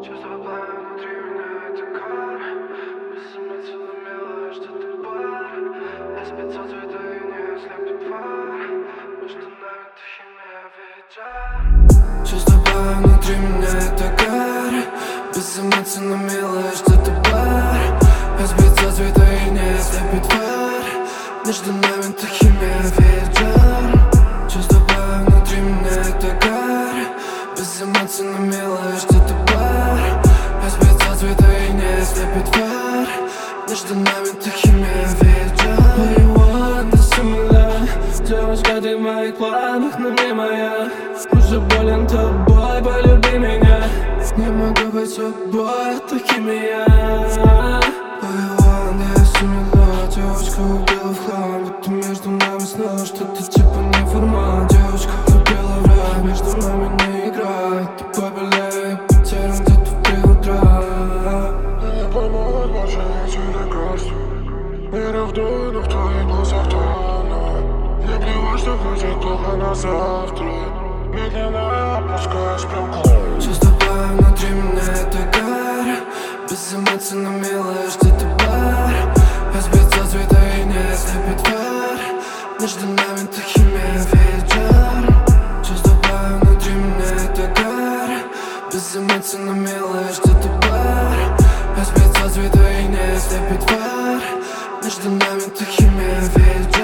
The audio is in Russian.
Чувство пламя внутри меня, это кар. Бессмысленно милое, что ты пар. Я спецов цвета и не ослепит фар. Между нами ты химия, ветер. Чувство пламя внутри меня, это кар. Бессмысленно милое, что ты пар. Я спецов цвета и не ослепит фар. Между нами ты химия, ветер. Чувство пламя внутри меня, это кар. Бессмысленно милое, что ты пар. Я спецов цвета и не ослепит фар. Между нами ты химия, ветер. Ты сумела, девушка, ты в моих планах, но не моя. Уже болен тобой, полюби меня. Не могу быть собой, это химия. Я сумела, девушка убила в хлам. Будто между нами снова что-то типа неформат. Девушка купила враг, между нами не играет. Ты побелее, потерян где-то в 3 утра. Не поймут больше эти лекарства. Не ревную, но в твоих глазах тону. Не плевать, что будет плохо на завтра. Медленно опускаюсь прям к луне. Чувство пламя внутри меня, это кар. Бессмысленно милое, что ты пар. Я спецов цвета и не ослепит фар. Между нами ты химия, ветер. Чувство пламя внутри меня, это кар. Бессмысленно милое, что ты пар. Я спецов цвета и не ослепит фар. Между нами ты химия, ветер.